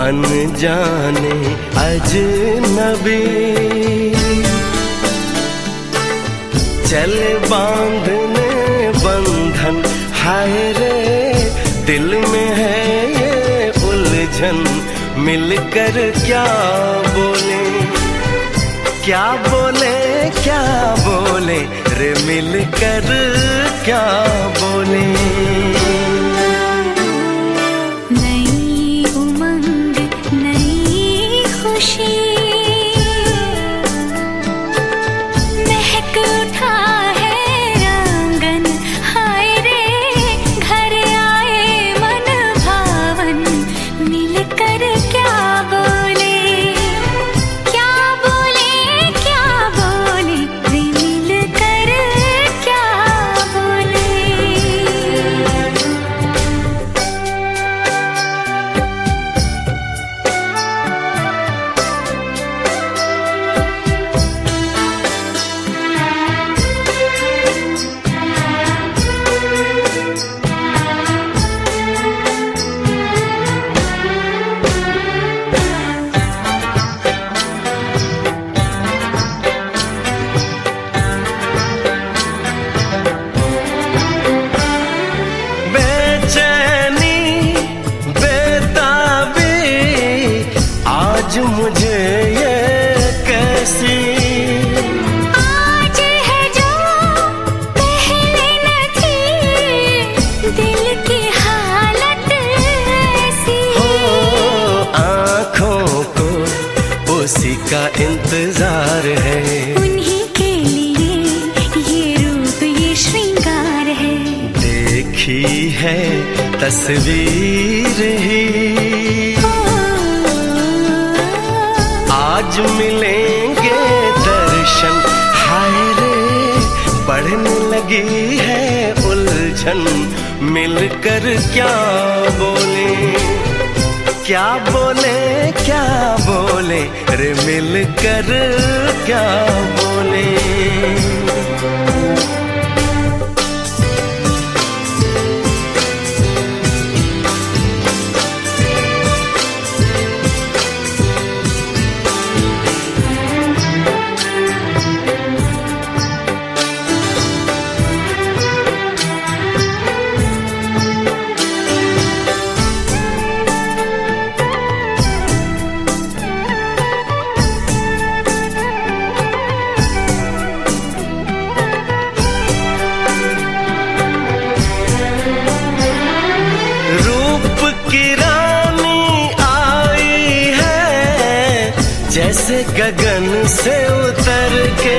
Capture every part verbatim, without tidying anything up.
अनजाने अजनबी, चले बांधने बंधन, हाय रे दिल में है ये उलझन, मिलकर क्या बोले क्या बोले क्या बोले रे, मिलकर क्या बोले। नई उमंग नई खुशी, महक उठा है आंगन, हाय रे घर आए मन भावन, मिलकर क्या बोले क्या बोले क्या बोले रे, मिलकर क्या बोले। आज मुझे ये कैसी, आज है जो पहले न थी, दिल की हालत ऐसी हो आँखों को उसी का इंतजार है, उन्हीं के लिए ये रूप ये श्रृंगार है, देखी है तस्वीर ही आज मिलेंगे दर्शन, हाय रे बढ़ने लगी है उलझन, मिलकर क्या बोले क्या बोले क्या बोले रे, मिलकर क्या बोले। जैसे गगन से उतर के,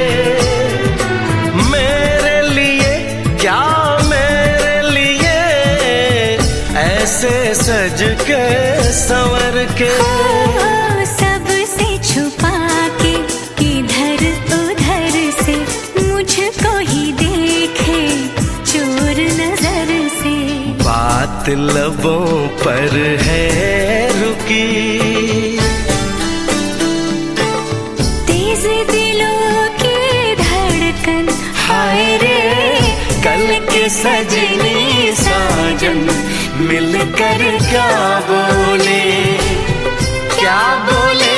मेरे लिए क्या मेरे लिए ऐसे सज के संवर के, सबसे छुपा के इधर उधर से मुझको ही देखे चोर नजर से, बात लबों पर है रुकी, दिलों की धड़कन, हाय रे कल के सजनी साजन, मिलकर क्या बोले क्या बोले